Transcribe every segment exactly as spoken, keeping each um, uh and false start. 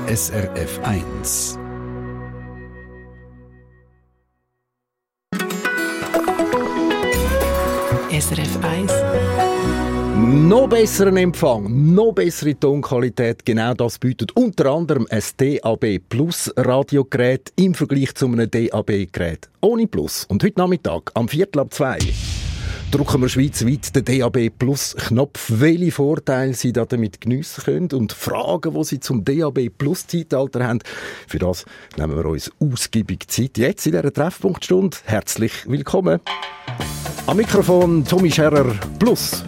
S R F eins. S R F eins. Noch besseren Empfang, noch bessere Tonqualität, genau das bietet unter anderem ein D A B Plus Radiogerät im Vergleich zu einem D A B-Gerät ohne Plus. Und heute Nachmittag, am Viertel ab zwei, drücken wir schweizweit den D A B Plus Knopf, welche Vorteile Sie damit geniessen können und Fragen, die Sie zum D A B Plus Zeitalter haben. Für das nehmen wir uns ausgiebig Zeit. Jetzt in dieser Treffpunktstunde herzlich willkommen. Am Mikrofon Tommy Scherer Plus.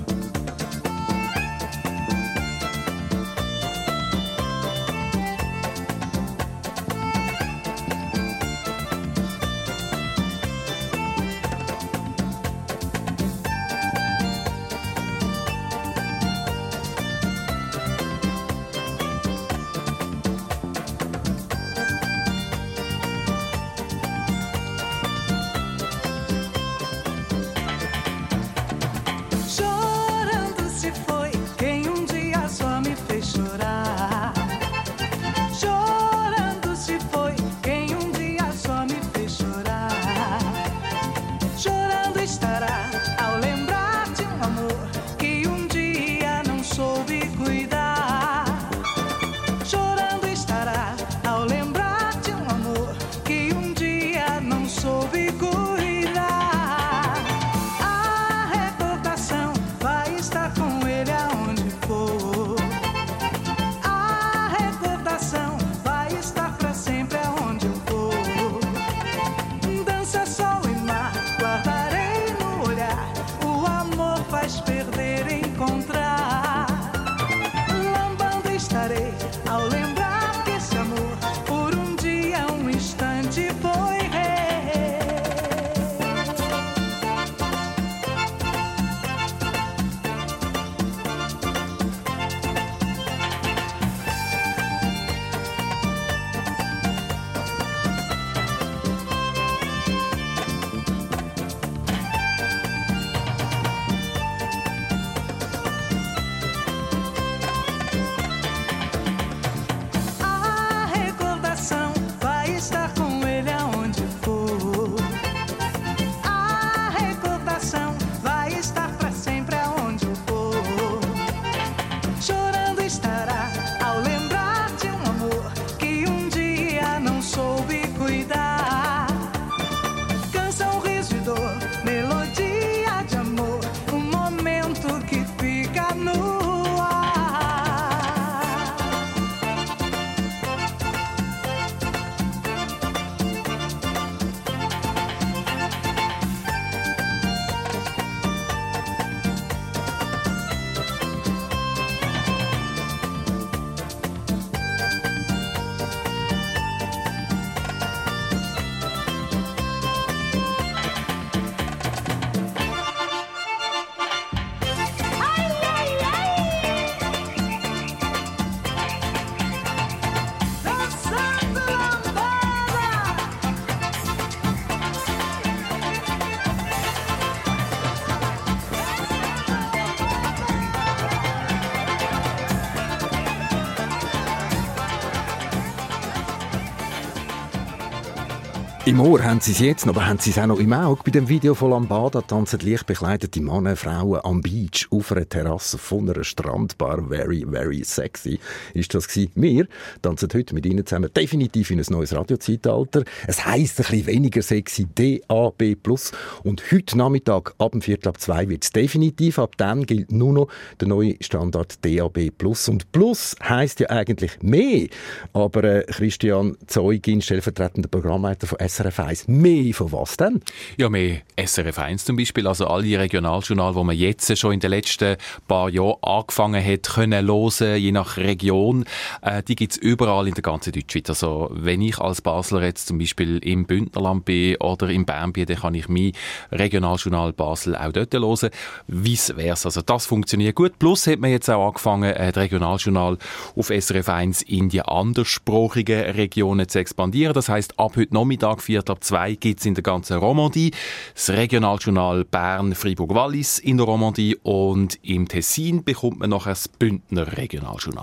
Im Ohr haben sie es jetzt noch, aber haben sie es auch noch im Auge. Bei dem Video von Lambada tanzen leicht bekleidete Männer und Frauen am Beach auf einer Terrasse von einer Strandbar. Very, very sexy ist das gewesen. Wir tanzen heute mit Ihnen zusammen definitiv in ein neues Radiozeitalter. Es heisst ein bisschen weniger sexy D A B Plus. Und heute Nachmittag ab dem Viertel ab zwei wird es definitiv. Ab dann gilt nur noch der neue Standard D A B Plus. Und Plus heisst ja eigentlich mehr. Aber äh, Christian Zeugin, stellvertretender Programmleiter von S R F eins, mehr von was denn? Ja, mehr S R F eins zum Beispiel, also alle Regionaljournale, die man jetzt schon in den letzten paar Jahren angefangen hat, können hören, je nach Region, äh, die gibt es überall in der ganzen Deutschschweiz. Also wenn ich als Basler jetzt zum Beispiel im Bündnerland bin oder im Bern bin, dann kann ich mein Regionaljournal Basel auch dort hören. Vice versa. Also das funktioniert gut. Plus hat man jetzt auch angefangen, äh, das Regionaljournal auf S R F eins in die anderssprachigen Regionen zu expandieren. Das heisst, ab heute Nachmittag, Viertel ab zwei, gibt es in der ganzen Romandie das Regionaljournal Bern, Fribourg, Wallis in der Romandie, und im Tessin bekommt man noch ein Bündner Regionaljournal.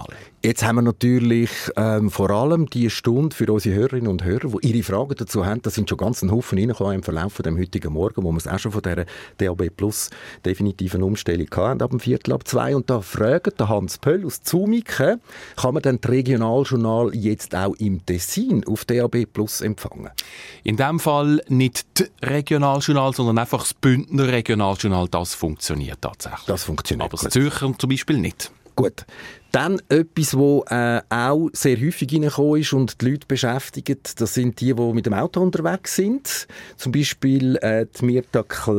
Jetzt haben wir natürlich ähm, vor allem die Stunde für unsere Hörerinnen und Hörer, die ihre Fragen dazu haben. Da sind schon ganz ein Haufen reingekommen im Verlauf von dem heutigen Morgen, wo wir es auch schon von dieser D A B Plus definitiven Umstellung hatten, ab dem Viertel ab zwei. Und da fragt der Hans Pöll aus Zumiken, kann man dann das Regionaljournal jetzt auch im Tessin auf D A B Plus empfangen? In dem Fall nicht das Regionaljournal, sondern einfach das Bündner Regionaljournal. Das funktioniert tatsächlich. Das funktioniert. Aber das Zürcher zum Beispiel nicht. Gut. Dann etwas, was äh, auch sehr häufig reingekommen ist und die Leute beschäftigt, das sind die, die mit dem Auto unterwegs sind. Zum Beispiel äh, die Mirta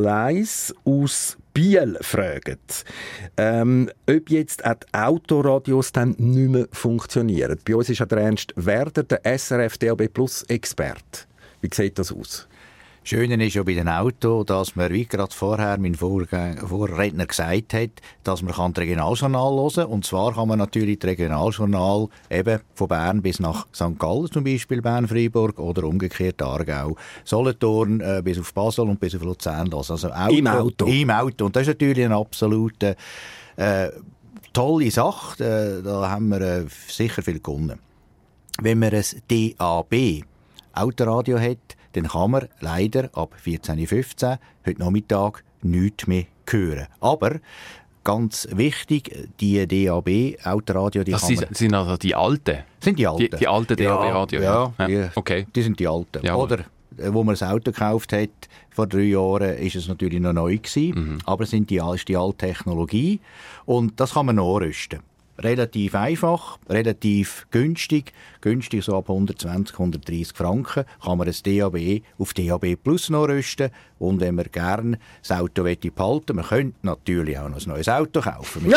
Kleis aus Biel fragt, ähm, ob jetzt auch die Autoradios dann nicht mehr funktionieren. Bei uns ist auch der Ernst Werder, der S R F D A B Plus Experte. Wie sieht das aus? Schöne ist ja bei den Autos, dass man, wie gerade vorher mein Vorge- Vorredner gesagt hat, dass man das Regionaljournal hören kann. Und zwar kann man natürlich das Regionaljournal eben von Bern bis nach Sankt Gallen, zum Beispiel Bern-Freiburg oder umgekehrt Aargau, Solothurn äh, bis auf Basel und bis auf Luzern hören. Also Auto, Im Auto. Im Auto. Und das ist natürlich eine absolute äh, tolle Sache. Äh, da haben wir äh, sicher viel gewonnen. Wenn man ein D A B Autoradio hat, dann kann man leider ab vierzehn Uhr fünfzehn heute Nachmittag nichts mehr hören. Aber ganz wichtig, die D A B-Autoradio, die das kann sind, man... sind also die alten? Sind die alten. Die, die alten D A B-Radio? Ja, ja, ja. Die, okay. die sind die alten. Ja, oder, wo man das Auto gekauft hat, vor drei Jahren, ist es natürlich noch neu gewesen, mhm. aber es sind die, ist die alte Technologie und das kann man nachrüsten. Relativ einfach, relativ günstig, günstig so ab hundertzwanzig, hundertdreissig Franken, kann man ein D A B auf D A B Plus nachrüsten. Und wenn man gerne das Auto behalten möchte, man könnte natürlich auch noch ein neues Auto kaufen.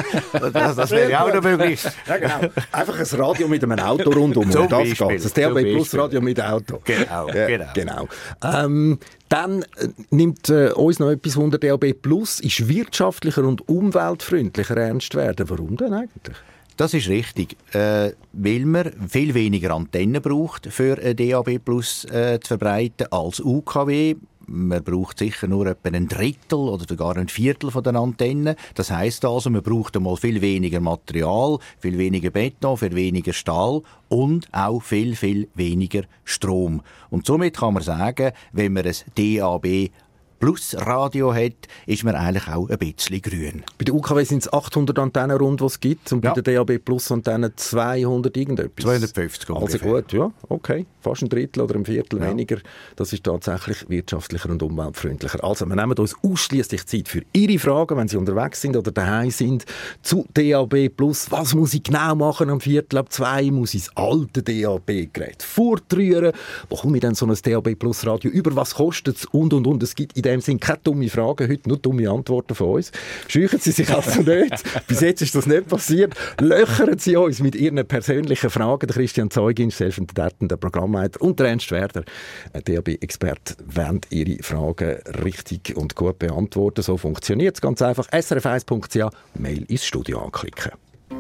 das das wäre auch noch möglich. Ja, genau. Einfach ein Radio mit einem Auto rundum. Zum das Beispiel. geht's. Das D A B Plus Radio mit Auto. Genau, ja, genau. genau. Ähm, dann äh, nimmt äh, uns noch etwas unter D A B Plus, ist wirtschaftlicher und umweltfreundlicher ernst werden. Warum denn eigentlich? Das ist richtig, äh, weil man viel weniger Antennen braucht, für D A B Plus äh, zu verbreiten als U K W. Man braucht sicher nur etwa ein Drittel oder sogar ein Viertel von den Antennen. Das heisst also, man braucht einmal viel weniger Material, viel weniger Beton, viel weniger Stahl und auch viel, viel weniger Strom. Und somit kann man sagen, wenn man ein D A B Plus Radio hat, ist man eigentlich auch ein bisschen grün. Bei der U K W sind es achthundert Antennen rund, die es gibt, und bei ja. der D A B Plus Antennen zweihundert irgendetwas. zweihundertfünfzig ungefähr. Also gut, ja, okay. Fast ein Drittel oder ein Viertel ja. weniger. Das ist tatsächlich wirtschaftlicher und umweltfreundlicher. Also wir nehmen uns ausschliesslich Zeit für Ihre Fragen, wenn Sie unterwegs sind oder daheim sind, zu D A B Plus. Was muss ich genau machen am Viertel ab zwei? Muss ich das alte D A B-Gerät fortrühren? Wo komme ich denn so ein D A B Plus Radio über? Was kostet es? Und, und, und. Es gibt in dem Sinne keine dumme Fragen heute, nur dumme Antworten von uns. Scheuchen Sie sich also nicht. Bis jetzt ist das nicht passiert. Löchern Sie uns mit Ihren persönlichen Fragen. Der Christian Zeugin, stellvertretender Programmleiter, und der Ernst Werder, D A B-Experte, wollen Ihre Fragen richtig und gut beantworten. So funktioniert es ganz einfach. S R F eins Punkt C H, Mail ins Studio anklicken.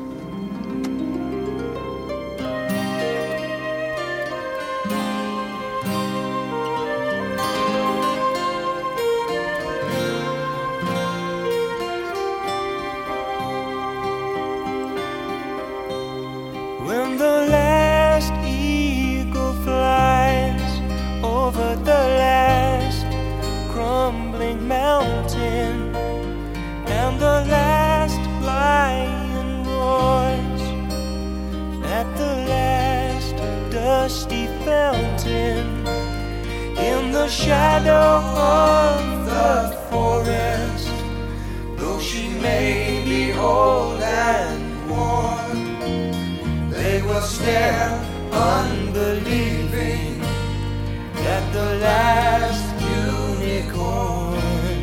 When the last eagle flies over the last crumbling mountain, and the last lion roars at the last dusty fountain, in the shadow of the forest, though she may be old and worn, they will stare unbelieving at the last unicorn.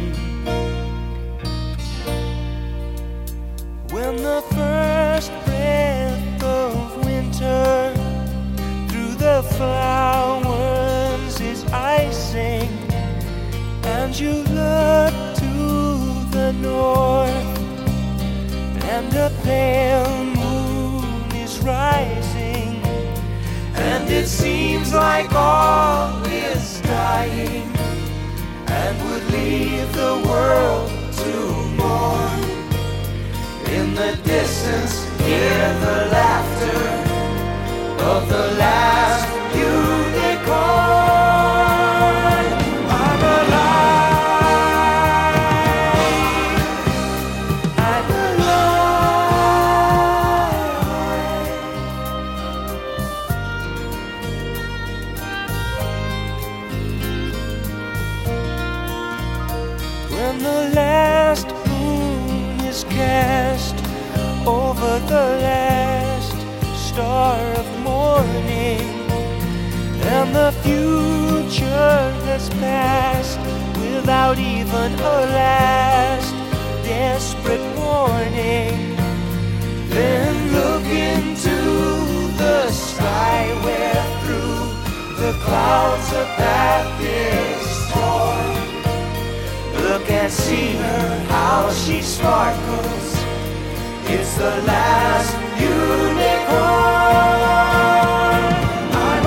When the first breath of winter through the flowers is icing, and you look to the north, and a pale moon is rising, and it seems like all is dying, and would leave the world to mourn. In the distance Hear the laughter of the last unicorn. I'm alive. I'm alive. When the last moon is cast over the last star of morning, and the future has passed without even a last desperate warning, then look into the sky where through the clouds a path is torn. Look and see her, how she sparkles. It's the last unicorn. I'm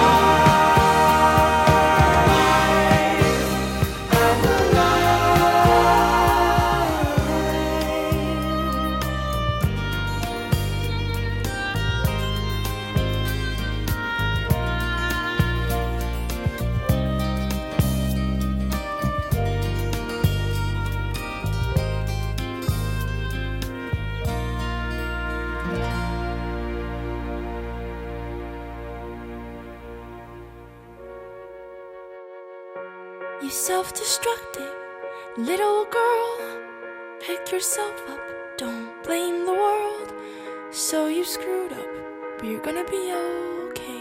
alive. I'm You self-destructive little girl, pick yourself up, don't blame the world. So you screwed up, but you're gonna be okay.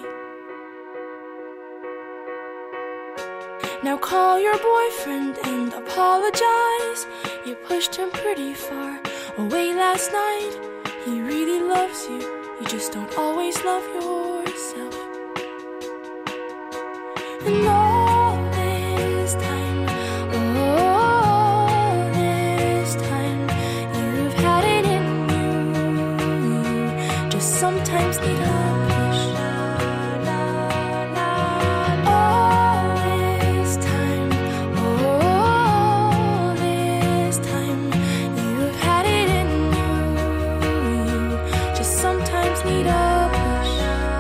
Now call your boyfriend and apologize. You pushed him pretty far away last night. He really loves you, you just don't always love yourself. And all this time, all this time, you've had it in you. You just sometimes need a push. All this time, all this time, you've had it in you. You just sometimes need a push.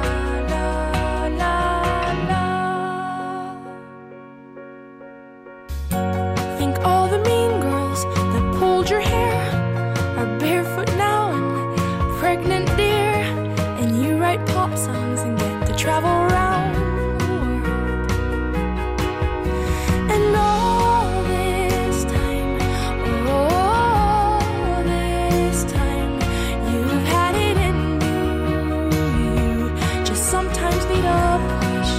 Think all the mean girls that pulled your hair are barefoot now and pregnant, dear. And you write pop songs and get to travel around the world. And all this time, all this time, you've had it in you. You just sometimes need a push.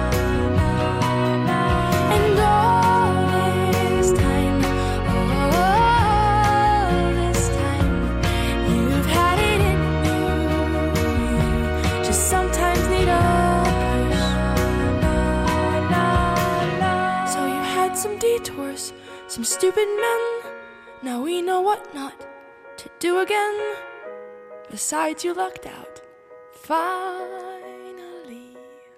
And all this time, all this time, you've had it in you. You just sometimes need a push. So you had some detours, some stupid men. Now we know what not to do again. Besides, you lucked out. Finally.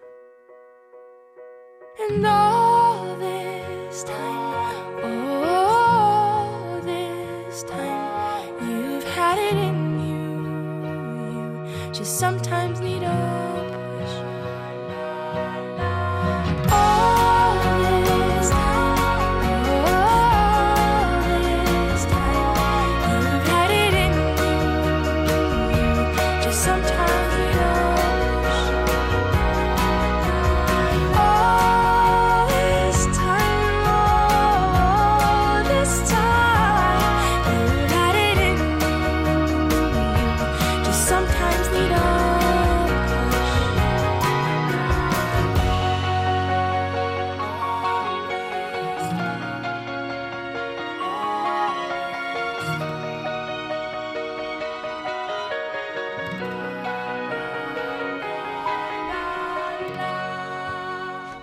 And all this time, all this time, you've had it in you. You just sometimes need a push. All this time, all this time, you've had it in you. You just sometimes need a push. All this time, all this time, you've had it in you. You just sometimes need a push.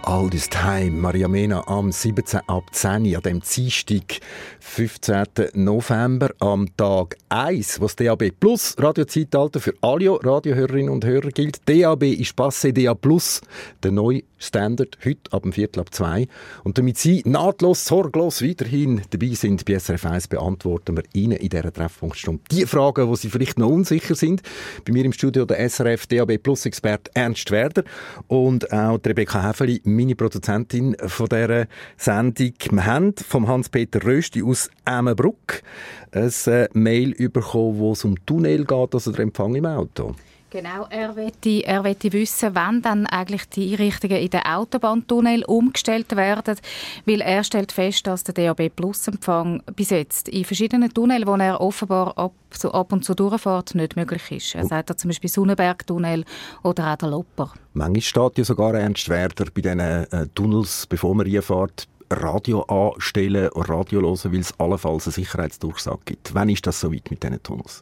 All this time. Maria Mena am siebzehnten ab zehn Uhr, an dem Dienstag, fünfzehnten November, am Tag eins, was D A B Plus Radiozeitalter für alle Radiohörerinnen und Hörer gilt. D A B ist passé, D A Plus, der neue Standard, heute ab dem Viertel ab zwei. Und damit Sie nahtlos, sorglos weiterhin dabei sind bei S R F eins, beantworten wir Ihnen in dieser Treffpunktstunde die Fragen, wo Sie vielleicht noch unsicher sind. Bei mir im Studio der S R F D A B Plus Experte Ernst Werder und auch Rebecca Häfeli, meine Produzentin von dieser Sendung. Wir haben vom Hans-Peter Rösti aus Emmenbruck ein Mail bekommen, wo es um Tunnel geht, also der Empfang im Auto. Genau, er möchte, er möchte wissen, wann dann eigentlich die Einrichtungen in den Autobahntunnel umgestellt werden, weil er stellt fest, dass der D A B Plus Empfang bis jetzt in verschiedenen Tunneln, wo er offenbar ab, so ab und zu durchfährt, nicht möglich ist. Er sagt da zum Beispiel Sonnenberg-Tunnel oder auch der Lopper. Manchmal steht ja sogar Ernst Werder bei diesen äh, Tunnels, bevor man reinfährt, Radio anstellen und Radio hören, weil es allenfalls eine Sicherheitsdurchsage gibt. Wann ist das so weit mit diesen Tunnels?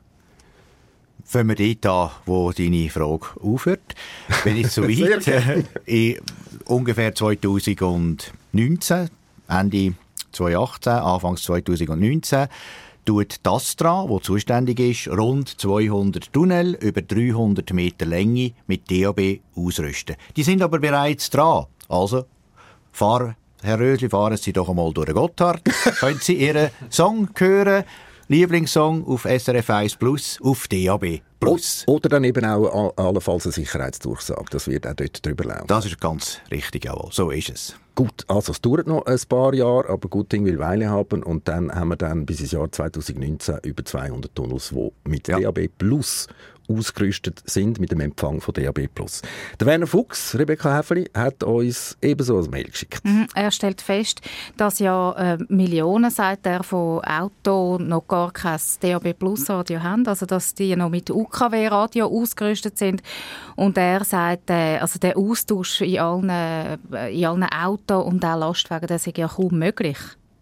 Fangen wir dort an, wo deine Frage aufhört. Wenn ich so weit, äh, in ungefähr zweitausendneunzehn, Ende zweitausendachtzehn, Anfang zweitausendneunzehn, tut das Astra, das zuständig ist, rund zweihundert Tunnel über dreihundert Meter Länge mit D A B ausrüsten. Die sind aber bereits dran. Also, fahr, Herr Rösli, fahren Sie doch einmal durch den Gotthard. Können Sie Ihren Song hören? Lieblingssong auf S R F eins Plus, auf D A B Plus. Oder dann eben auch allenfalls eine Sicherheitsdurchsage. Das wird auch dort drüber laufen. Das ist ganz richtig, jawohl. So ist es. Gut, also es dauert noch ein paar Jahre, aber gut Ding will Weile haben. Und dann haben wir dann bis ins Jahr zweitausendneunzehn über zweihundert Tunnels, die mit ja. D A B Plus ausgerüstet sind mit dem Empfang von D A B Plus. Der Werner Fuchs, Rebecca Häfeli, hat uns ebenso ein Mail geschickt. Mhm, er stellt fest, dass ja äh, Millionen, sagt er, von Autos noch gar kein D A B Plus Radio haben, also dass die noch mit U K W-Radio ausgerüstet sind. Und er sagt, äh, also der Austausch in allen, äh, in allen Autos und auch Lastwagen, das ist ja kaum möglich.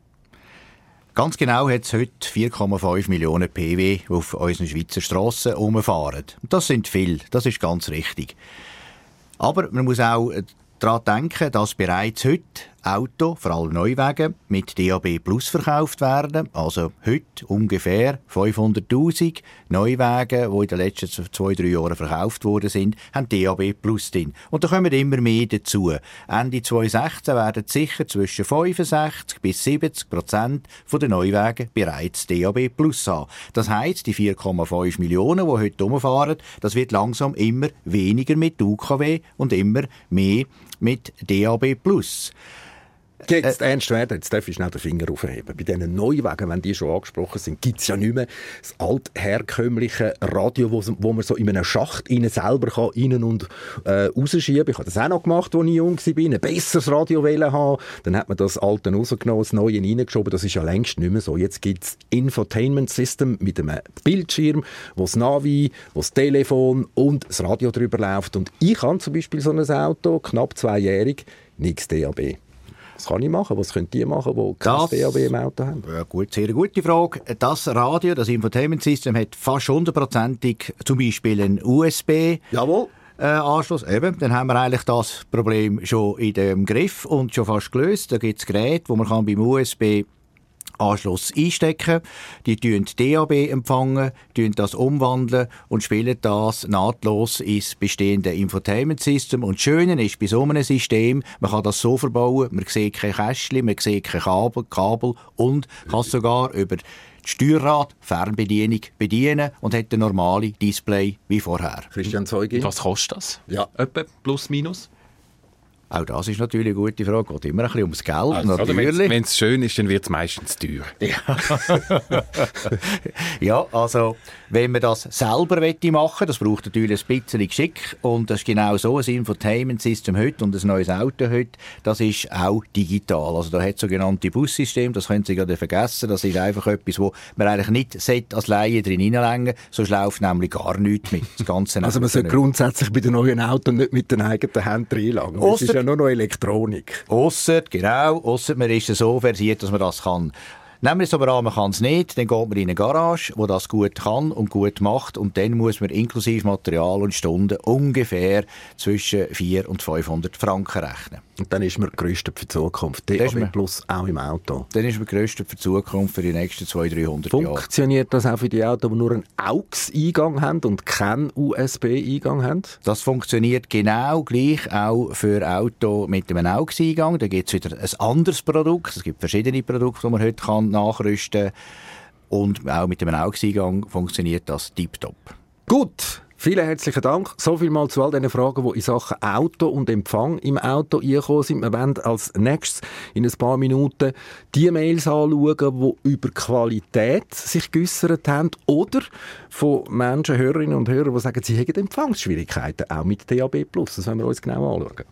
Ganz genau hat es heute vier Komma fünf Millionen P W auf unseren Schweizer Strassen rumfahren. Das sind viele, das ist ganz richtig. Aber man muss auch daran denken, dass bereits heute Autos, vor allem Neuwagen, mit D A B Plus verkauft werden. Also heute ungefähr fünfhunderttausend Neuwagen, die in den letzten zwei, drei Jahren verkauft worden sind, haben D A B Plus drin. Und da kommen immer mehr dazu. Ende zweitausendsechzehn werden sicher zwischen fünfundsechzig bis siebzig Prozent der Neuwagen bereits D A B Plus haben. Das heisst, die vier Komma fünf Millionen, die heute rumfahren, das wird langsam immer weniger mit U K W und immer mehr mit D A B Plus. Jetzt, äh, Ernst Werder, jetzt darf ich schnell den Finger aufheben. Bei diesen Neuwagen, wenn die schon angesprochen sind, gibt es ja nicht mehr das altherkömmliche Radio, wo, wo man so in einem Schacht innen selber kann, innen und äh, rausschieben. Ich habe das auch noch gemacht, als ich jung war. Ein besseres Radio haben. Dann hat man das alte rausgenommen, das neue reingeschoben. Das ist ja längst nicht mehr so. Jetzt gibt es Infotainment System mit einem Bildschirm, wo das Navi, wo das Telefon und das Radio drüber läuft. Und ich habe zum Beispiel so ein Auto, knapp zweijährig, nichts D A B. Was kann ich machen? Was können die machen, die kein D A B im Auto haben? Ja, gut, sehr gute Frage. Das Radio, das Infotainment System, hat fast hundertprozentig zum Beispiel einen U S B. Jawohl. Äh, Anschluss. Eben, dann haben wir eigentlich das Problem schon in dem Griff und schon fast gelöst. Da gibt es Geräte, wo man kann beim U S B Anschluss einstecken, die empfangen D A B, empfangen, das umwandeln und spielen das nahtlos ins bestehende Infotainment-System. Und das Schöne ist, bei so einem System, man kann das so verbauen, man sieht kein Kästchen, man sieht kein Kabel, Kabel und kann sogar über das Steuerrad, Fernbedienung bedienen und hat ein normales Display wie vorher. Christian Zeugin. Was kostet das? Ja. Etwa plus minus? Auch das ist natürlich eine gute Frage. Geht immer ein bisschen ums Geld, also, natürlich. Wenn es schön ist, dann wird es meistens teuer. Ja. Ja, also wenn man das selber machen möchte, das braucht natürlich ein bisschen Geschick. Und das ist genau so, ein Infotainment-System heute und ein neues Auto heute, das ist auch digital. Also da hat es sogenannte Bussystem, das können Sie gerade vergessen. Das ist einfach etwas, wo man eigentlich nicht als Laie drin hineinlängen, sonst läuft nämlich gar nichts mit. Das Ganze also man sollte grundsätzlich bei den neuen Autos nicht mit den eigenen Händen reinlangen. Nur noch Elektronik. Ausser, genau, ausser man ist so versiert, dass man das kann Nehmen wir es aber an, man kann es nicht, dann geht man in eine Garage, die das gut kann und gut macht und dann muss man inklusive Material und Stunden ungefähr zwischen vierhundert und fünfhundert Franken rechnen. Und dann ist man gerüstet für die Zukunft. D A B Plus auch im Auto. Dann ist man gerüstet für die Zukunft für die nächsten zweihundert, dreihundert Jahre. Funktioniert das auch für die Autos, die nur einen A U X-Eingang haben und keinen U S B-Eingang haben? Das funktioniert genau gleich auch für Autos mit einem A U X-Eingang. Da gibt es wieder ein anderes Produkt. Es gibt verschiedene Produkte, die man heute kann nachrüsten kann. Und auch mit einem A U X-Eingang funktioniert das tiptop. Gut. Vielen herzlichen Dank. So viel mal zu all diesen Fragen, die in Sachen Auto und Empfang im Auto eingekommen sind. Wir werden als nächstes in ein paar Minuten die Mails anschauen, die über Qualität sich geäussert haben oder von Menschen, Hörerinnen und Hörern, die sagen, sie hätten Empfangsschwierigkeiten, auch mit D A B Plus. Das werden wir uns genau anschauen.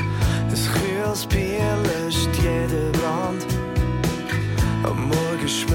Am Morgen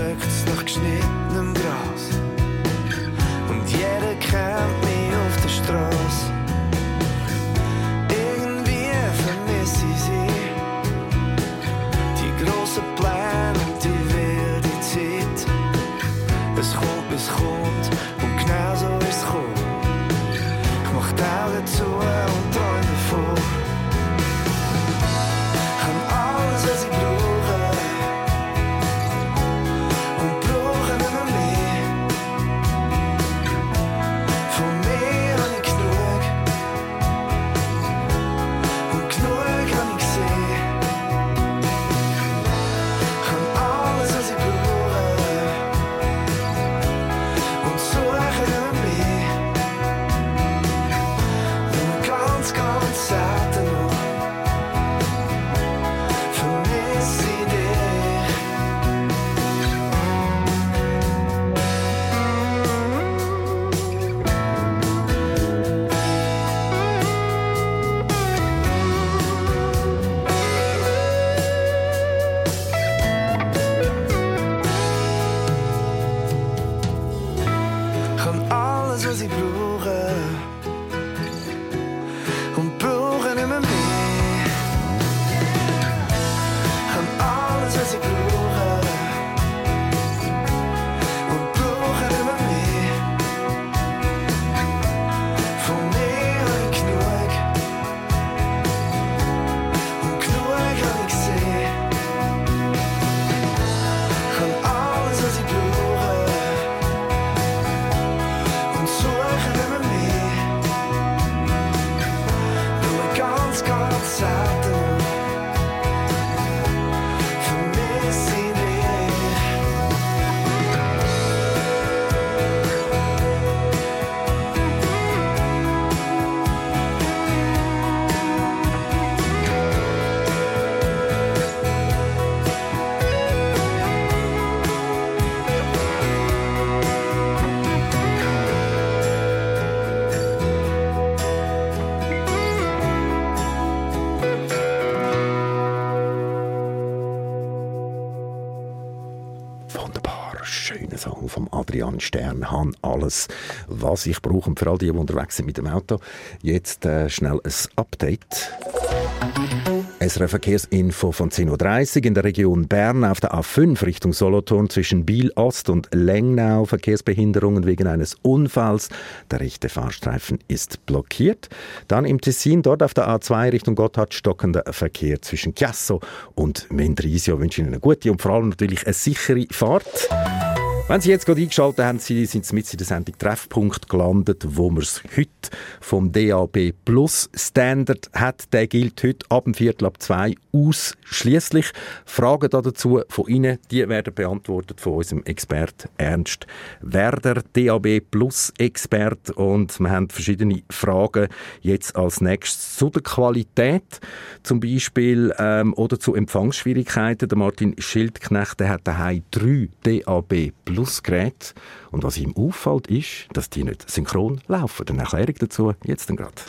schöner Song von Adrian Stern. «Han alles, was ich brauche». Und für all die, die unterwegs sind mit dem Auto, jetzt äh, schnell ein Update. S R F-Verkehrsinfo von zehn Uhr dreißig in der Region Bern auf der A fünf Richtung Solothurn zwischen Biel-Ost und Lengnau. Verkehrsbehinderungen wegen eines Unfalls. Der rechte Fahrstreifen ist blockiert. Dann im Tessin, dort auf der A zwei Richtung Gotthard, stockender Verkehr zwischen Chiasso und Mendrisio. Ich wünsche Ihnen eine gute und vor allem natürlich eine sichere Fahrt. Wenn Sie jetzt gerade eingeschaltet haben, sind Sie mit in der Sendung Treffpunkt gelandet, wo wir es heute vom D A B Plus Standard hat. Der gilt heute ab dem Viertel ab zwei ausschliesslich. Fragen dazu von Ihnen, die werden beantwortet von unserem Experten Ernst Werder, D A B Plus Expert. Und wir haben verschiedene Fragen jetzt als nächstes zu der Qualität zum Beispiel ähm, oder zu Empfangsschwierigkeiten. Der Martin Schildknecht, der hat daheim drei D A B Plus Geräte. Und was ihm auffällt, ist, dass die nicht synchron laufen. Eine Erklärung dazu jetzt dann gerade.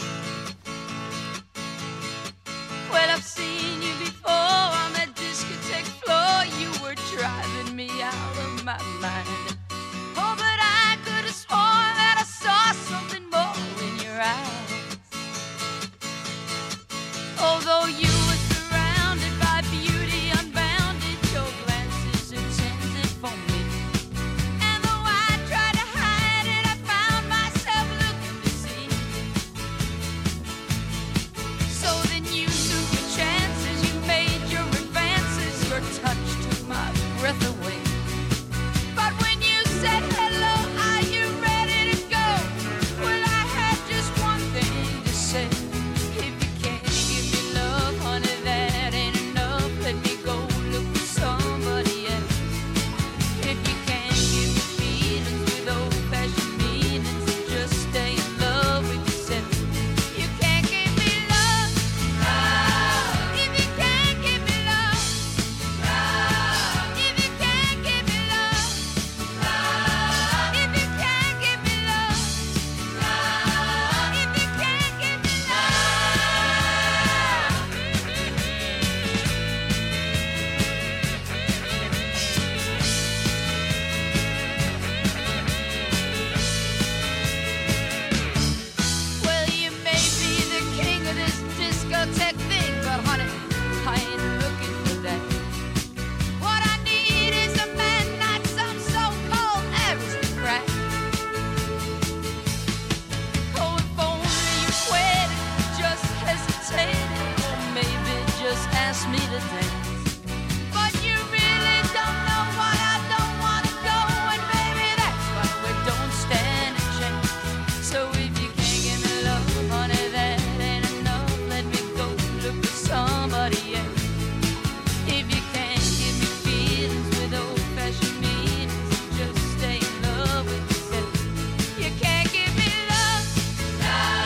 Well, I've seen you before on that discotheque floor. You were driving me out of my mind. Oh, but I could have sworn that I saw something more in your eyes. Although you were surrounded by beauty unbounded, your glances intended for me.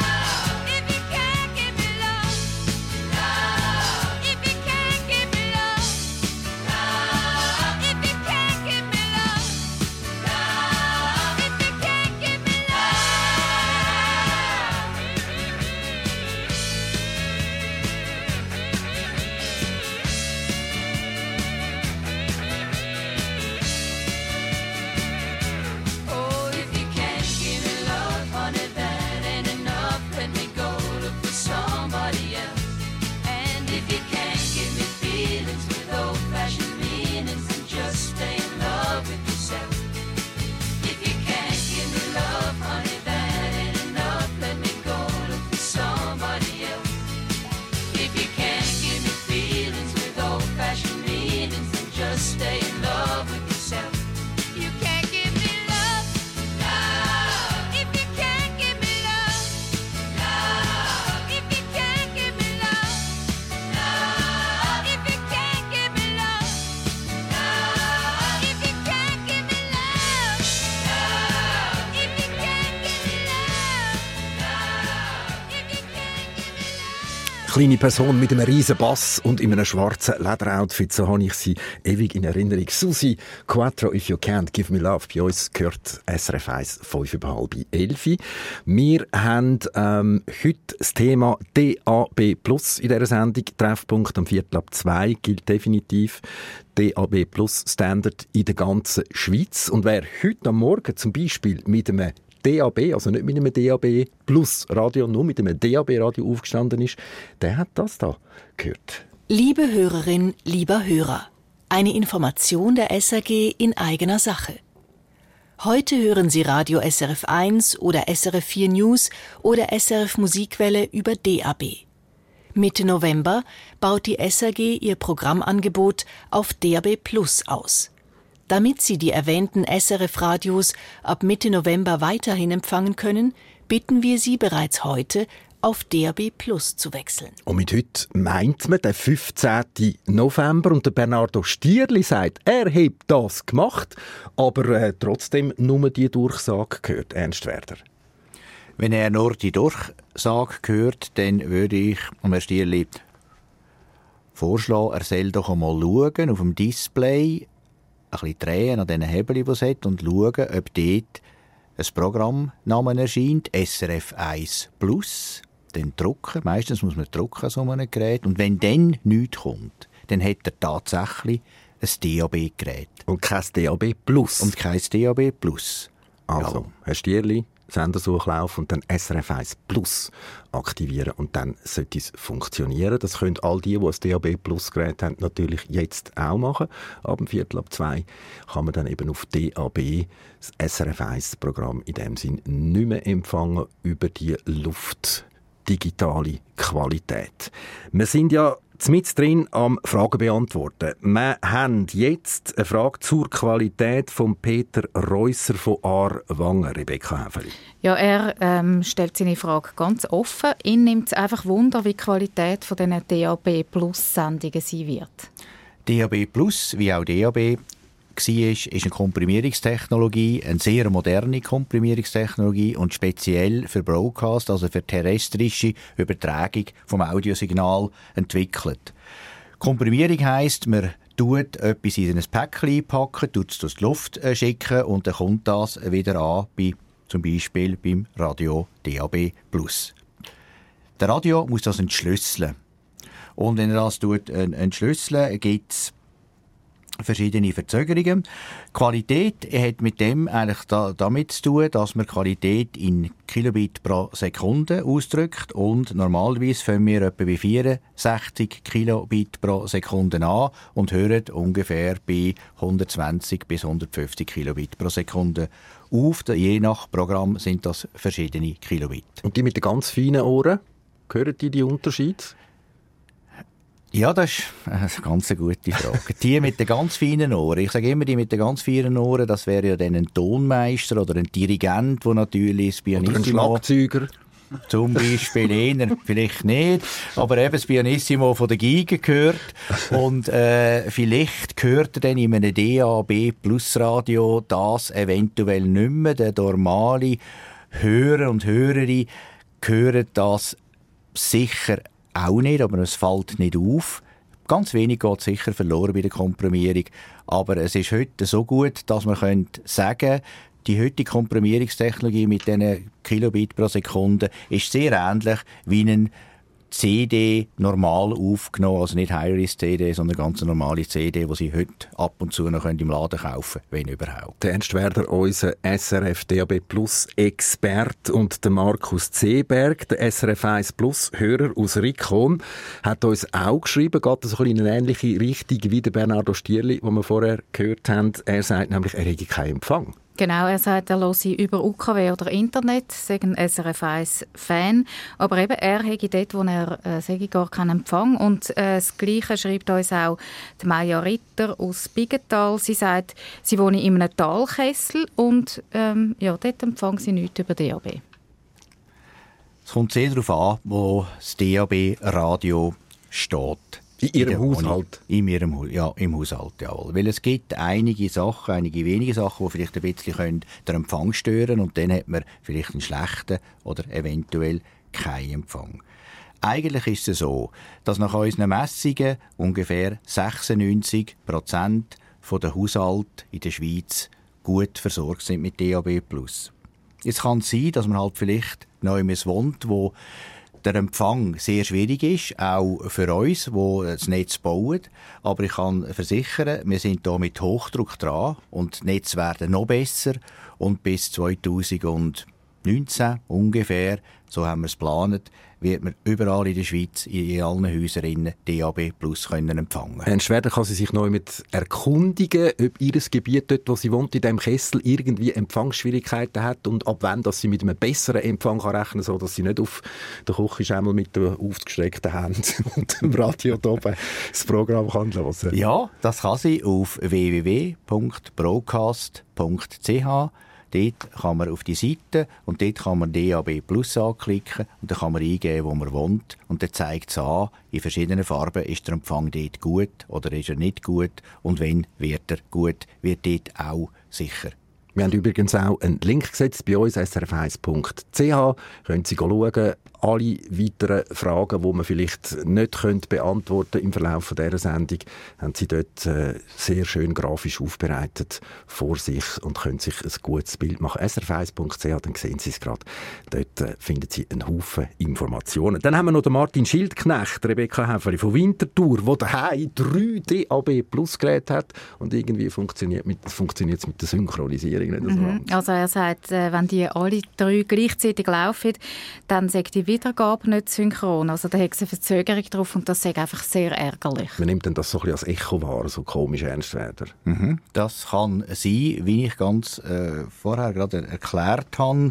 If you can't give me love, kleine Person mit einem riesen Bass und in einem schwarzen Lederoutfit, so habe ich sie ewig in Erinnerung. Susi Quattro, If You Can't Give Me Love. Bei uns gehört S R F eins fünf über halb elf. Wir haben ähm, heute das Thema D A B Plus in dieser Sendung. Treffpunkt am Viertel ab zwei gilt definitiv. D A B Plus Standard in der ganzen Schweiz. Und wer heute am Morgen zum Beispiel mit einem D A B, also nicht mit einem D A B Plus Radio, nur mit einem D A B Radio aufgestanden ist, der hat das da gehört. Liebe Hörerin, lieber Hörer, eine Information der S R G in eigener Sache. Heute hören Sie Radio S R F eins oder S R F vier News oder S R F Musikwelle über D A B. Mitte November baut die S R G ihr Programmangebot auf D A B Plus aus. Damit Sie die erwähnten S R F-Radios ab Mitte November weiterhin empfangen können, bitten wir Sie bereits heute, auf D A B Plus zu wechseln. Und mit heute meint man den fünfzehnten November und der Bernardo Stierli sagt, er hat das gemacht, aber äh, trotzdem nur die Durchsage gehört, Ernst Werder. Wenn er nur die Durchsage hört, dann würde ich Herrn Stierli vorschlagen, er soll doch einmal schauen auf dem Display, ein bisschen drehen an diesen Hebeln, die es hat, und schauen, ob dort ein Programmnamen erscheint, S R F eins Plus, dann drucken. Meistens muss man drucken an so einem Gerät. Und wenn dann nichts kommt, dann hat er tatsächlich ein D A B-Gerät. Und kein D A B Plus. Und kein D A B Plus. Also, ja. Herr Stierli, Sendersuchlauf und dann S R F eins Plus aktivieren und dann sollte es funktionieren. Das können all die, die ein D A B Plus Gerät haben, natürlich jetzt auch machen. Ab dem Viertel ab zwei kann man dann eben auf D A B das S R F eins Programm in dem Sinn nicht mehr empfangen über die luftdigitale Qualität. Wir sind ja mit drin am Fragen beantworten. Wir haben jetzt eine Frage zur Qualität von Peter Reusser von Aarwangen, Rebecca Häfeli. Ja, er ähm, stellt seine Frage ganz offen. Ihn nimmt es einfach Wunder, wie die Qualität von diesen D A B Plus Sendungen sein wird. D A B Plus, wie auch D A B war, ist eine Komprimierungstechnologie, eine sehr moderne Komprimierungstechnologie und speziell für Broadcast, also für terrestrische Übertragung vom Audiosignal entwickelt. Komprimierung heisst, man tut etwas in ein Päckchen einpacken, tut es durch die Luft schicken und dann kommt das wieder an, bei, zum Beispiel beim Radio D A B Plus. Der Radio muss das entschlüsseln. Und wenn er das tut, entschlüsseln, gibt es verschiedene Verzögerungen. Qualität hat mit dem eigentlich da, damit zu tun, dass man Qualität in Kilobit pro Sekunde ausdrückt und normalerweise fangen wir etwa bei vierundsechzig Kilobit pro Sekunde an und hören ungefähr bei hundertzwanzig bis hundertfünfzig Kilobit pro Sekunde auf. Je nach Programm sind das verschiedene Kilobit. Und die mit den ganz feinen Ohren, hören die die Unterschiede? Ja, das ist eine ganz gute Frage. Die mit den ganz feinen Ohren. Ich sage immer, die mit den ganz feinen Ohren, das wäre ja dann ein Tonmeister oder ein Dirigent, der natürlich das Pianissimo... Oder ein Schlagzeuger. Zum Beispiel eher, vielleicht nicht, aber eben das Pianissimo von der Geige gehört. Und äh, vielleicht gehört dann in einem D A B Plus Radio das eventuell nicht mehr. Der normale Hörer und Hörerin hören das sicher auch nicht, aber es fällt nicht auf. Ganz wenig geht sicher verloren bei der Komprimierung. Aber es ist heute so gut, dass man könnte sagen, die heutige Komprimierungstechnologie mit diesen Kilobit pro Sekunde ist sehr ähnlich wie ein C D normal aufgenommen, also nicht High-Res-C D, sondern ganz normale C D, die Sie heute ab und zu noch im Laden kaufen können, wenn überhaupt. Der Ernst Werder, unser S R F D A B Plus Expert, und der Markus Zeberg, der S R F eins Plus Hörer aus Rikon, hat uns auch geschrieben, geht so in eine ähnliche Richtung wie der Bernardo Stierli, den wir vorher gehört haben. Er sagt nämlich, er hätte keinen Empfang. Genau, er sagt, er höre über U K W oder Internet, sei ein S R F eins Fan, aber eben, er hätte dort, wo er äh, sage gar keinen Empfang. Und äh, das Gleiche schreibt uns auch die Maja Ritter aus Biggenthal. Sie sagt, sie wohne in einem Talkessel und ähm, ja, dort empfangen sie nichts über D A B. Es kommt sehr darauf an, wo das D A B-Radio steht. In Ihrem Haushalt? In Ihrem Haushalt, ja, im Haushalt, jawohl. Weil es gibt einige Sachen, einige wenige Sachen, die vielleicht ein bisschen den Empfang stören können und dann hat man vielleicht einen schlechten oder eventuell keinen Empfang. Eigentlich ist es so, dass nach unseren Messungen ungefähr sechsundneunzig Prozent der Haushalte in der Schweiz gut versorgt sind mit D A B plus. Es kann sein, dass man halt vielleicht noch jemand wohnt, wo der Empfang sehr schwierig ist, auch für uns, die das Netz bauen. Aber ich kann versichern, wir sind hier mit Hochdruck dran und die Netze werden noch besser. Und bis zweitausendneunzehn ungefähr, so haben wir es geplant, wird man überall in der Schweiz, in allen Häusern D A B plus können empfangen. Herrn Schwerder, kann sie sich noch mit erkundigen, ob ihr Gebiet dort, wo sie wohnt, in diesem Kessel, irgendwie Empfangsschwierigkeiten hat und ab wann dass sie mit einem besseren Empfang kann rechnen kann, sodass sie nicht auf der Küchenschemmel mit der aufgestreckten Hand und dem Radio da oben das Programm kann hören kann? Ja, das kann sie auf w w w punkt broadcast punkt c h. Dort kann man auf die Seite und dort kann man D A B plus anklicken und dann kann man eingeben, wo man wohnt. Und dann zeigt es an, in verschiedenen Farben, ist der Empfang dort gut oder ist er nicht gut und wenn wird er gut, wird dort auch sicher. Wir haben übrigens auch einen Link gesetzt bei uns, s r f eins punkt c h. Können Sie schauen, alle weiteren Fragen, die man vielleicht nicht beantworten können im Verlauf dieser Sendung, haben Sie dort äh, sehr schön grafisch aufbereitet vor sich und können sich ein gutes Bild machen. s r f eins punkt c h, dann sehen Sie es gerade. Dort äh, finden Sie einen Haufen Informationen. Dann haben wir noch den Martin Schildknecht, Rebecca Häfeli von Winterthur, der daheim drei D A B plus Geräte hat und irgendwie funktioniert es funktioniert mit der Synchronisierung nicht so. Mhm. Also er sagt, äh, wenn die alle drei gleichzeitig laufen, dann sagt die Wiedergabe nicht synchron. Also da hat es eine Verzögerung drauf und das ist einfach sehr ärgerlich. Man nimmt dann das so ein bisschen als Echo wahr, so komisch ernst werden. Mhm. Das kann sein, wie ich ganz äh, vorher gerade erklärt habe,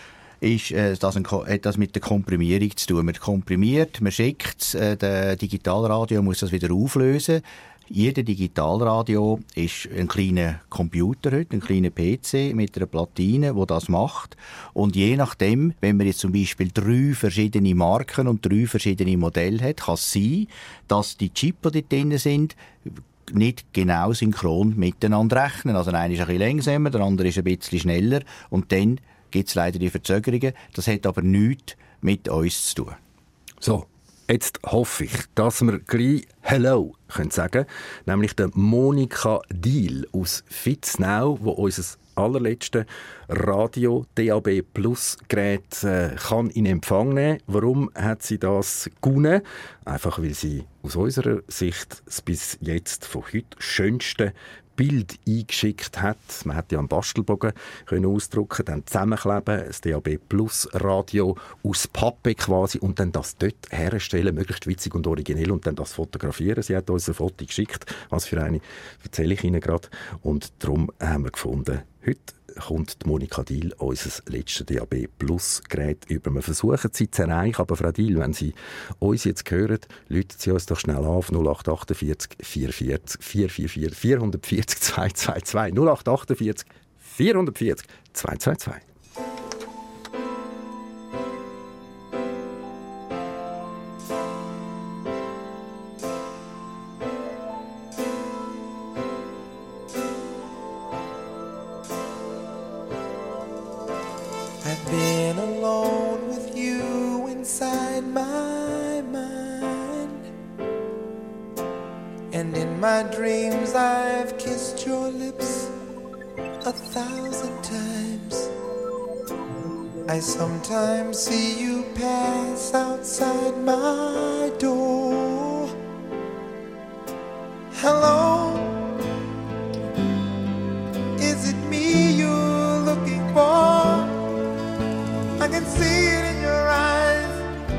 ist äh, das, ein, hat das mit der Komprimierung zu tun. Man komprimiert, man schickt es, äh, der Digitalradio muss das wieder auflösen. Jeder Digitalradio ist ein kleiner Computer heute, ein kleiner P C mit einer Platine, die das macht. Und je nachdem, wenn man jetzt zum Beispiel drei verschiedene Marken und drei verschiedene Modelle hat, kann es sein, dass die Chips, die dort drin sind, nicht genau synchron miteinander rechnen. Also der eine ist ein bisschen langsamer, der andere ist ein bisschen schneller. Und dann gibt es leider die Verzögerungen. Das hat aber nichts mit uns zu tun. So. Jetzt hoffe ich, dass wir gleich «Hello» können sagen, nämlich der Monika Diel aus Vitznau, wo unser allerletzte Radio D A B Plus Gerät äh, kann in Empfang nehmen. Warum hat sie das gewonnen? Einfach weil sie aus unserer Sicht das bis jetzt von heute schönste Bild eingeschickt hat. Man hätte ja einen Bastelbogen können ausdrucken, dann zusammenkleben, das D A B Plus Radio aus Pappe quasi und dann das dort herstellen, möglichst witzig und originell und dann das fotografieren. Sie hat uns ein Foto geschickt. Was für eine erzähle ich Ihnen gerade. Und darum haben wir gefunden, heute kommt die Monika Diel unser letztes D A B Plus Gerät über. Wir versuchen sie zu erreichen, aber Frau Diel, wenn Sie uns jetzt hören, läuten Sie uns doch schnell an auf null acht achtundvierzig vierhundertvierzig vierhundertvierzig vierhundertvierzig zweihundertzweiundzwanzig null acht achtundvierzig vierhundertvierzig zweihundertzweiundzwanzig. Been alone with you inside my mind, and in my dreams I've kissed your lips a thousand times. I sometimes see you pass outside my door. Hello, is it me you're looking for? I can see it in your eyes,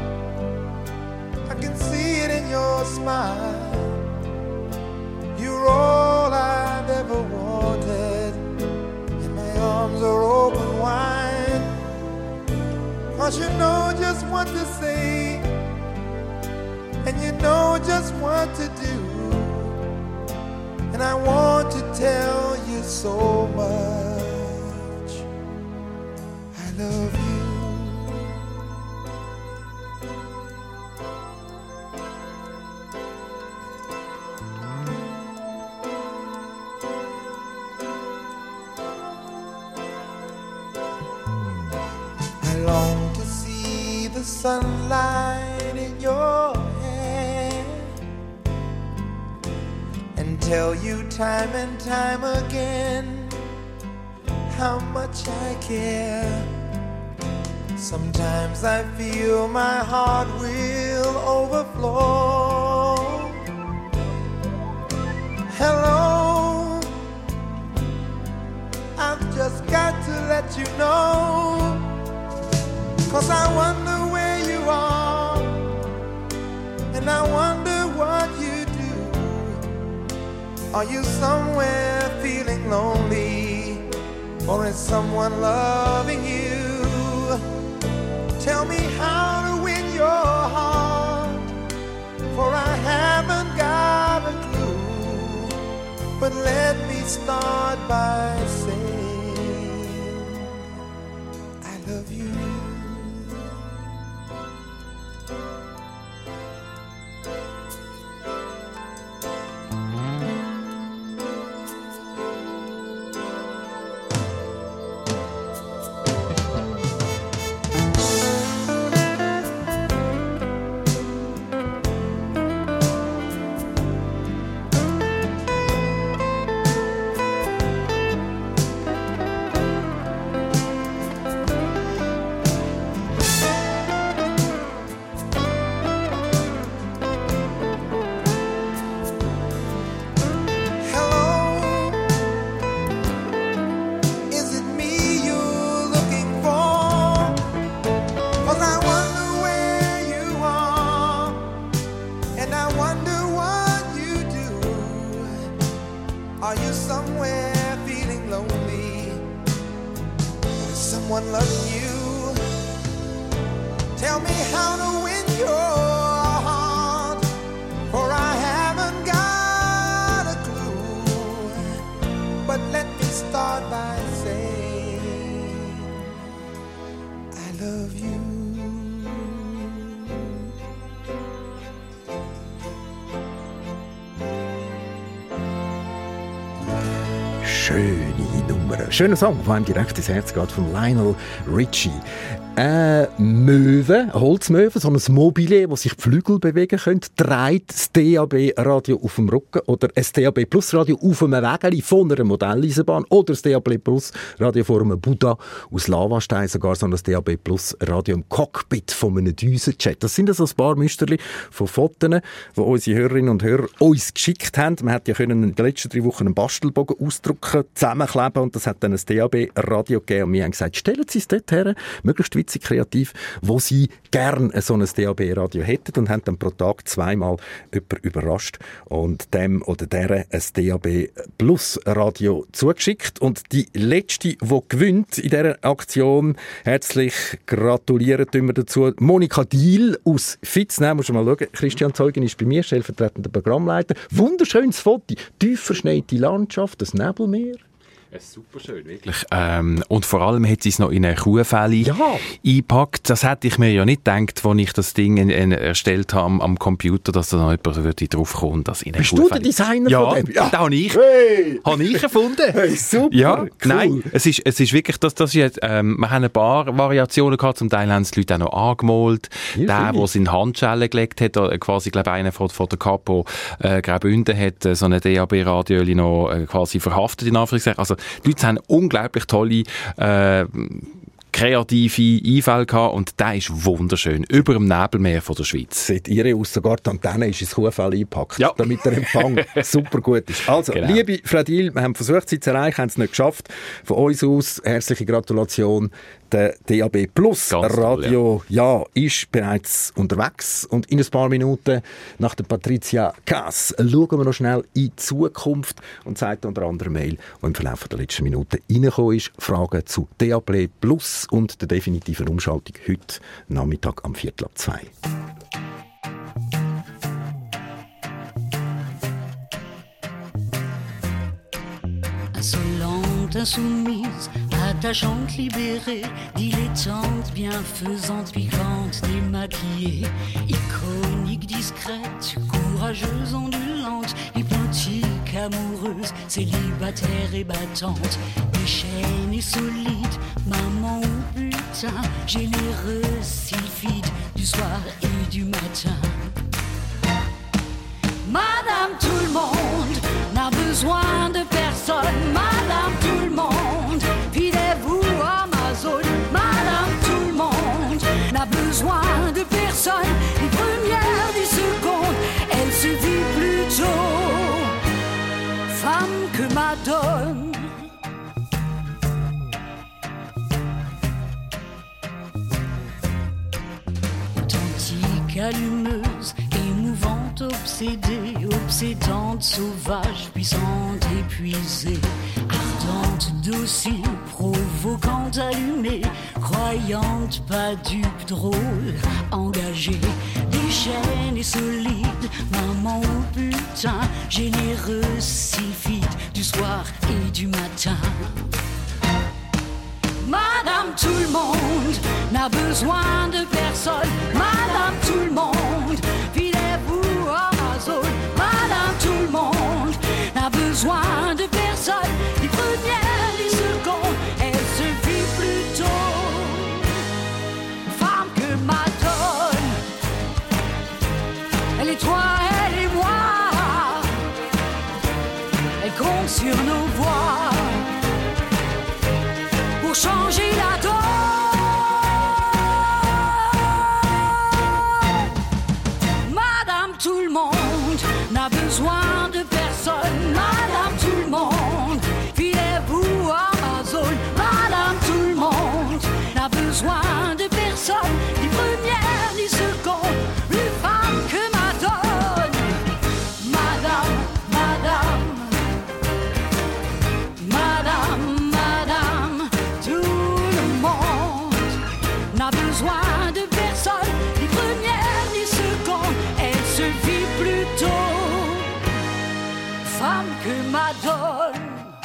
I can see it in your smile. You're all I've ever wanted, and my arms are open wide. Cause you know just what to say, and you know just what to do. And I want to tell you so much, I love you. I long to see the sunlight in your tell you time and time again how much I care. Sometimes I feel my heart will overflow. Hello, I've just got to let you know, 'cause I wonder where you are, and I wonder what you do. Are you somewhere feeling lonely, or is someone loving you? Tell me how to win your heart, for I haven't got a clue. But let me start by saying I love you. Schöne Nummer. Schöner Song, der einem direkt ins Herz geht, von Lionel Richie. Eine Möwe, eine Holzmöwe, so ein Mobile, das sich die Flügel bewegen können, trägt das D A B-Radio auf dem Rücken oder ein D A B-Plus-Radio auf einem Wägeli von einer Modelleisenbahn oder das D A B-Plus-Radio vor einem Buddha aus Lavastein, sogar so ein D A B-Plus-Radio im Cockpit von einem Düsenjet. Das sind also ein paar Müsterchen von Fotos, die unsere Hörerinnen und Hörer uns geschickt haben. Man hat ja können in den letzten drei Wochen einen Bastelbogen ausdrucken, zusammenkleben und das hat dann ein D A B-Radio gegeben. Und wir haben gesagt, stellen Sie es dort her, möglichst witzig, kreativ, wo Sie gerne so ein D A B-Radio hätten und haben dann pro Tag zweimal jemanden überrascht und dem oder deren ein D A B-Plus-Radio zugeschickt. Und die letzte, die gewinnt in dieser Aktion, herzlich gratulieren tun wir dazu, Monika Diel aus Vitznau. Muss mal schauen, Christian Zeugen ist bei mir, stellvertretender Programmleiter. Wunderschönes Foto, tief verschneite Landschaft, das Nebelmeer. Super schön, wirklich. Ähm, und vor allem hat sie es noch in eine Kuhfelle ja. eingepackt. Das hätte ich mir ja nicht gedacht, als ich das Ding in, in erstellt habe am, am Computer, dass da noch jemand würde drauf kommen, dass in eine Bist Kuhfelle... du der Designer ja, von dem? Ja, das habe ich. Hey. Habe ich erfunden. Hey, super, ja, cool. Nein, es ist, es ist wirklich, das, das ist, ähm, wir haben ein paar Variationen gehabt, zum Teil haben es die Leute auch noch angemalt. Ja, der, der es in Handschellen gelegt hat, quasi, glaube einer von, von der Capo äh, Graubünden hat äh, so eine D A B-Radio noch äh, quasi verhaftet, in Anführungszeichen. Also, die Leute haben unglaublich tolle äh, kreative Einfälle gehabt und der ist wunderschön. Über dem Nebelmeer von der Schweiz. Seht ihr aus, sogar die Antenne ist ins Kuhfell eingepackt, ja. damit der Empfang super gut ist. Also, genau. Liebe Frau Diel, wir haben versucht, sie zu erreichen, haben es nicht geschafft. Von uns aus herzliche Gratulation. Der D A B Plus Radio toll, ja. ja, ist bereits unterwegs und in ein paar Minuten nach der Patricia Kass schauen wir noch schnell in die Zukunft und zeigt unter anderem Mail, die im Verlauf der letzten Minuten reingekommen ist. Fragen zu D A B Plus und der definitiven Umschaltung heute Nachmittag am Viertel ab zwei. Insolente, insoumise, attachante, libérée, dilettante, bienfaisante, piquante, démaquillée, iconique, discrète, courageuse, ondulante, hypnotique, amoureuse, célibataire et battante, déchaînée, solide, maman ou putain, généreuse, sylphide, du soir et du matin. Madame tout le monde n'a personne, ni première ni seconde. Elle se vit plutôt femme que madone. Authentique allumeuse, émouvante, obsédée, obsédante, sauvage, puissante, épuisée, ardente, docile, provocante, allumée, croyante, pas dupe, drôle, engagée, déchaînée, solide, maman ou putain, généreuse, sylphide, du soir et du matin. Madame tout le monde n'a besoin de personne. Madame tout le monde, filez-vous à Amazon. Madame tout le monde n'a besoin de personne. Ni première ni seconde, elle se vit plutôt femme que madone. Elle est toi, elle est moi. Elle compte sur nos voix pour changer la donne. Madame tout le monde n'a besoin de personne. Madame tout le monde, filez-vous à Amazon. Madame tout le monde n'a besoin de personne, ni première ni seconde, plus femme que madone. Madame, madame, madame, madame, tout le monde n'a besoin de personne, ni première ni seconde. Elle se vit plutôt femme que madone.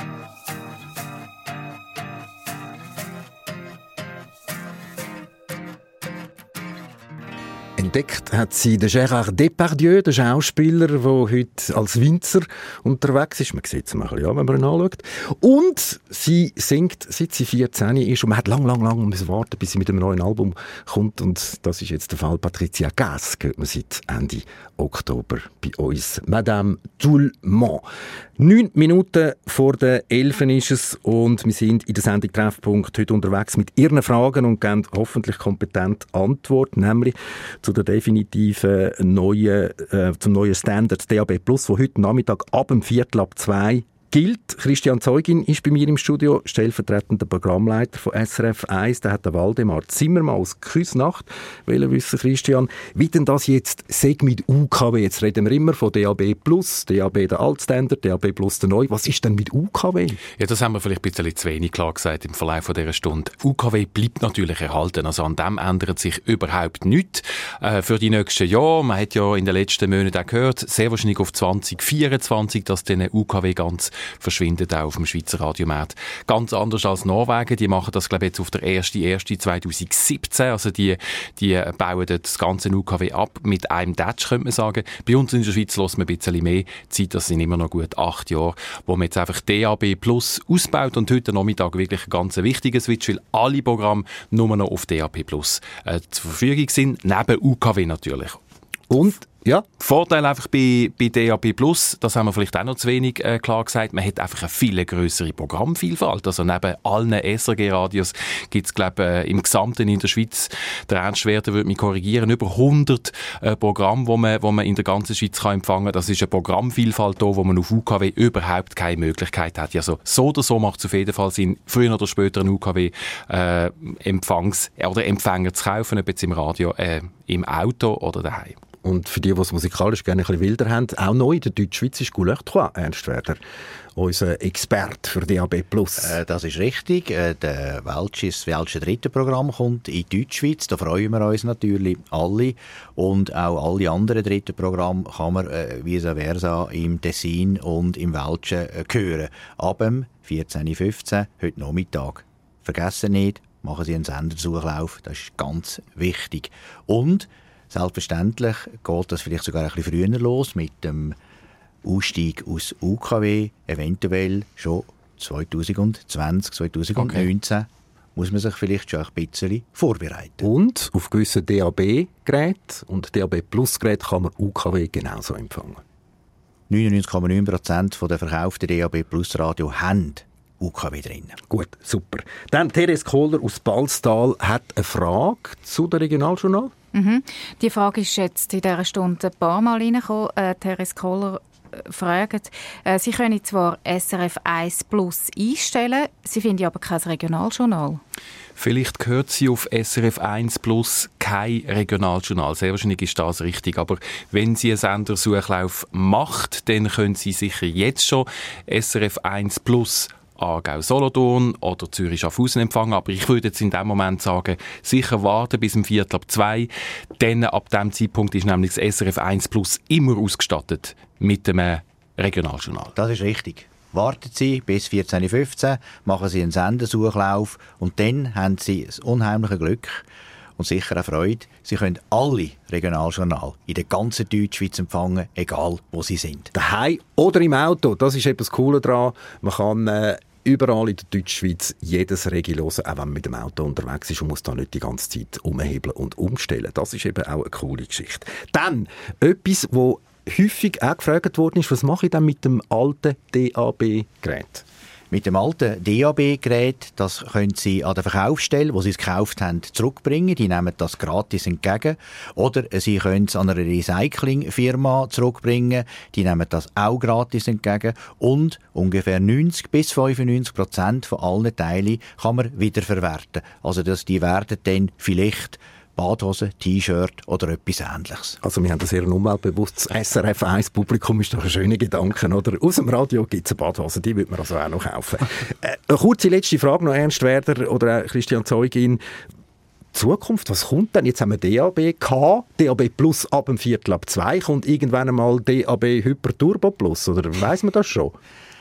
Entdeckt hat sie den Gérard Depardieu, der Schauspieler, der heute als Winzer unterwegs ist. Man sieht es mal ein bisschen an, wenn man ihn anschaut. Und sie singt, seit sie vierzehn ist. Und man hat lang, lang, lang müssen warten, bis sie mit einem neuen Album kommt. Und das ist jetzt der Fall. Patricia Cass hört man seit Ende Oktober bei uns. Madame Tout le Monde. Neun Minuten vor der Elfen ist es und wir sind in der Sendung Treffpunkt heute unterwegs mit Ihren Fragen und geben hoffentlich kompetent Antwort, nämlich zu der definitiven neuen, äh, zum neuen Standard D A B plus, wo heute Nachmittag ab dem Viertel ab zwei gilt. Christian Zeugin ist bei mir im Studio, stellvertretender Programmleiter von S R F eins. Der hat der Waldemar Zimmermann aus Küsnacht wollen wissen, Christian, wie denn das jetzt sei mit U K W? Jetzt reden wir immer von D A B plus, D A B der Altstandard, D A B plus der Neu. Was ist denn mit U K W? Ja, das haben wir vielleicht ein bisschen zu wenig klar gesagt im Verlauf dieser Stunde. U K W bleibt natürlich erhalten, also an dem ändert sich überhaupt nichts. Äh, für die nächsten Jahre, man hat ja in den letzten Monaten auch gehört, sehr wahrscheinlich auf zwanzig vierundzwanzig, dass dann U K W ganz verschwindet auch auf dem Schweizer Radiomarkt. Ganz anders als Norwegen, die machen das, glaube ich, jetzt auf der ersten ersten zweitausendsiebzehn, also die, die bauen das ganze U K W ab mit einem Datsch, könnte man sagen. Bei uns in der Schweiz lässt man ein bisschen mehr Zeit, das sind immer noch gut acht Jahre, wo man jetzt einfach D A B plus ausbaut und heute Nachmittag wirklich ein ganz wichtiger Switch, weil alle Programme nur noch auf D A B plus äh, zur Verfügung sind, neben U K W natürlich. Und ja, Vorteil einfach bei, bei D A B plus, das haben wir vielleicht auch noch zu wenig äh, klar gesagt, man hat einfach eine viel grössere Programmvielfalt. Also neben allen S R G-Radios gibt es, glaube ich, äh, im Gesamten in der Schweiz, der Ernst Werder würde mich korrigieren, über hundert äh, Programme, wo man, wo man in der ganzen Schweiz kann empfangen kann. Das ist eine Programmvielfalt da, wo man auf U K W überhaupt keine Möglichkeit hat. Also so oder so macht es auf jeden Fall Sinn, früher oder später einen U K W-Empfangs- äh, oder Empfänger zu kaufen, ob jetzt im Radio, äh, im Auto oder daheim. Und für die, die es musikalisch gerne ein bisschen wilder haben, auch neu in der Deutschschweiz ist Couleur trois, Ernst Werder, unser Experte für D A B plus. Äh, das ist richtig. Äh, der Welsch, das Welsche dritte Programm kommt in die Deutschschweiz. Da freuen wir uns natürlich alle. Und auch alle anderen dritten Programme kann man äh, vice versa im Tessin und im Welschen äh, hören. Ab dem vierzehn Uhr fünfzehn, heute Nachmittag. Vergessen nicht, machen Sie einen Sendersuchlauf. Das ist ganz wichtig. Und selbstverständlich geht das vielleicht sogar ein bisschen früher los mit dem Ausstieg aus U K W, eventuell schon zwanzig zwanzig, zwanzig neunzehn. Okay. Muss man sich vielleicht schon ein bisschen vorbereiten. Und auf gewissen D A B-Geräten und D A B plus Geräten kann man U K W genauso empfangen. neunundneunzig Komma neun Prozent der verkauften D A B plus Radio haben U K W drin. Gut, super. Dann Therese Kohler aus Balstal hat eine Frage zu dem Regionaljournal. Mhm. Die Frage ist jetzt in dieser Stunde ein paar Mal reingekommen. Äh, Therese Kohler äh, fragt, äh, Sie können zwar S R F eins Plus einstellen, Sie finden aber kein Regionaljournal. Vielleicht gehört sie auf S R F eins Plus kein Regionaljournal. Sehr wahrscheinlich ist das richtig. Aber wenn sie einen Sendersuchlauf macht, dann können Sie sicher jetzt schon S R F eins Plus Aargau-Solothurn oder Zürich-Schaffhausen empfangen. Aber ich würde jetzt in dem Moment sagen, sicher warten bis um Viertel ab zwei. Denn ab diesem Zeitpunkt ist nämlich das S R F eins Plus immer ausgestattet mit einem Regionaljournal. Das ist richtig. Warten Sie bis vierzehn Uhr fünfzehn, machen Sie einen Sendersuchlauf und dann haben Sie das unheimliche Glück und sicher auch Freude. Sie können alle Regionaljournale in der ganzen Deutschschweiz empfangen, egal wo Sie sind. Daheim oder im Auto, das ist eben das Coole daran. Man kann äh, überall in der Deutschschweiz jedes Regi hören, auch wenn man mit dem Auto unterwegs ist und muss da nicht die ganze Zeit umhebeln und umstellen. Das ist eben auch eine coole Geschichte. Dann etwas, wo häufig auch gefragt worden ist, was mache ich dann mit dem alten D A B-Gerät? Mit dem alten D A B-Gerät, das können Sie an der Verkaufsstelle, wo Sie es gekauft haben, zurückbringen. Die nehmen das gratis entgegen. Oder Sie können es an einer Recyclingfirma zurückbringen. Die nehmen das auch gratis entgegen. Und ungefähr neunzig bis fünfundneunzig Prozent von allen Teilen kann man wiederverwerten. Also das, die werden dann vielleicht Badhose, T-Shirt oder etwas Ähnliches. Also wir haben ein sehr umweltbewusstes S R F eins Publikum, ist doch ein schöner Gedanke, oder? Aus dem Radio gibt es eine Badhose, die würde man also auch noch kaufen. äh, eine kurze letzte Frage noch, Ernst Werder oder Christian Zeugin. Zukunft, was kommt denn? Jetzt haben wir D A B K, D A B Plus ab dem Viertel ab zwei, kommt irgendwann einmal D A B Hyper Turbo Plus, oder weiss man das schon?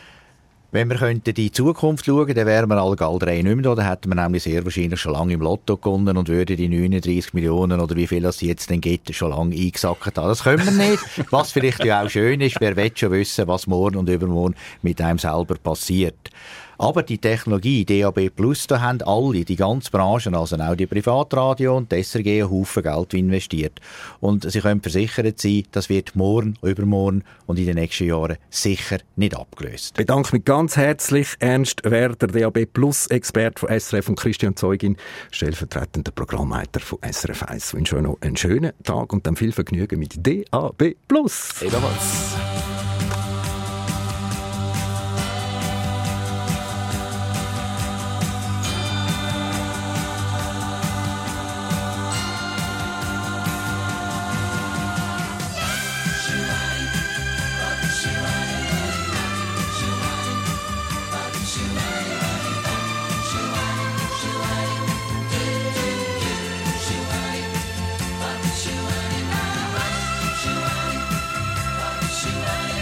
Wenn wir in die Zukunft schauen, dann wären wir alle drei nicht mehr da. Dann hätten wir nämlich sehr wahrscheinlich schon lange im Lotto gewonnen und würden die neununddreissig Millionen oder wie viel es jetzt denn gibt, schon lange eingesackt haben. Das können wir nicht. Was vielleicht ja auch schön ist, wer will schon wissen, was morgen und übermorgen mit einem selber passiert. Aber die Technologie D A B Plus, da haben alle, die ganze Branche, also auch die Privatradio und die S R G, einen Haufen Geld investiert. Und Sie können versichert sein, das wird morgen, übermorgen und in den nächsten Jahren sicher nicht abgelöst. Ich bedanke mich ganz herzlich, Ernst Werder, D A B Plus-Experte von S R F und Christian Zeugin, stellvertretender Programmleiter von S R F eins. Ich wünsche euch noch einen schönen Tag und dann viel Vergnügen mit D A B Plus. Ebenfalls. She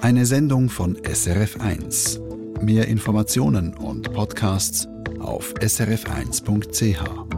Eine Sendung von S R F eins. Mehr Informationen und Podcasts auf s r f eins punkt c h.